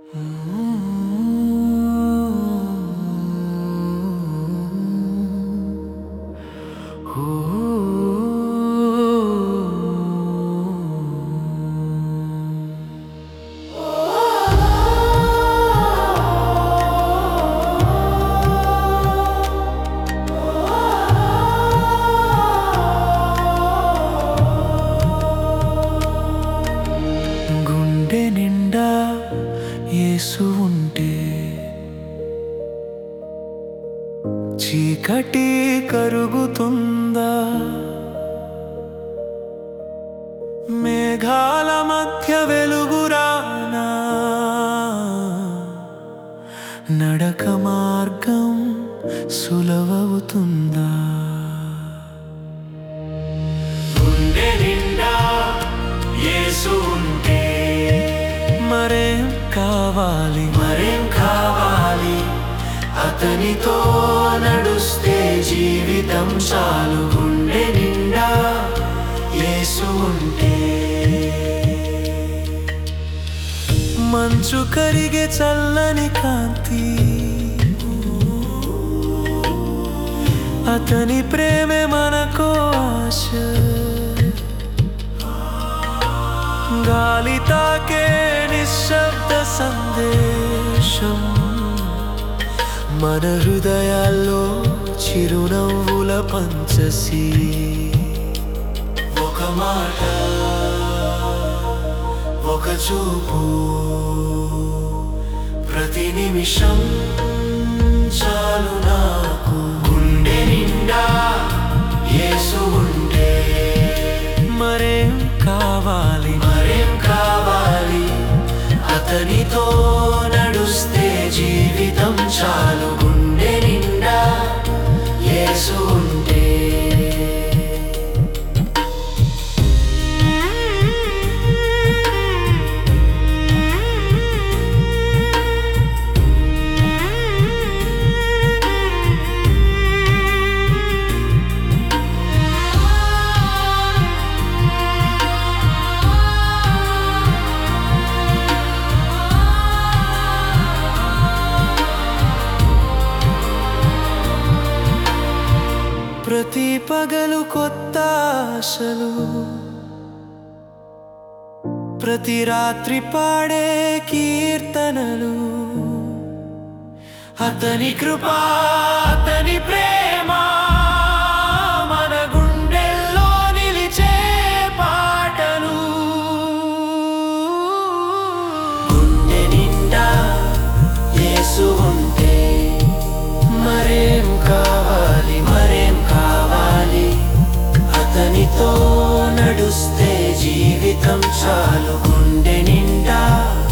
గుండె నిండా యేసు ఉంటే చీకటి కరుగుతుందా? మేఘాల మధ్య వెలుగురానా? నడక మార్గం సులభవుతుందా? గుండె నిండా యేసు ఉంటే మరేం కావాలి? మరేం కావాలి? అతనితో నడుస్తే జీవితం చాలు. గుండె నిండా యేసు ఉంటే మంచు కరిగే చల్లని కాంతి, అతని ప్రేమే మనకో ఆశ. గాలి తాకే నిశ్శబ్ద సందేశం, మన హృదయాల్లో చిరునవ్వుల పంచసి. ఒక మాట, ఒక చూపు, ప్రతి నిమిషం చాలు నాకు. గుండె నిండా యేసు ఉంటే మరేం కావాలి? మరేం కావాలి? అతనితో నడుస్తే జీవితం చాలు. గుండె నిండా యేసు ఉంటే ప్రతి పగలు కొత్త ఆశలు, ప్రతి రాత్రి పాడే కీర్తనలు. అతని కృప, అతని ప్రేమ మన గుండెల్లో నిలిచే పాటలు. గుండె నిండా యేసు ఉంటే మరేం కావాలి? మరేం కావాలి? అతనితో నడుస్తే జీవితం చాలు. గుండె నిండా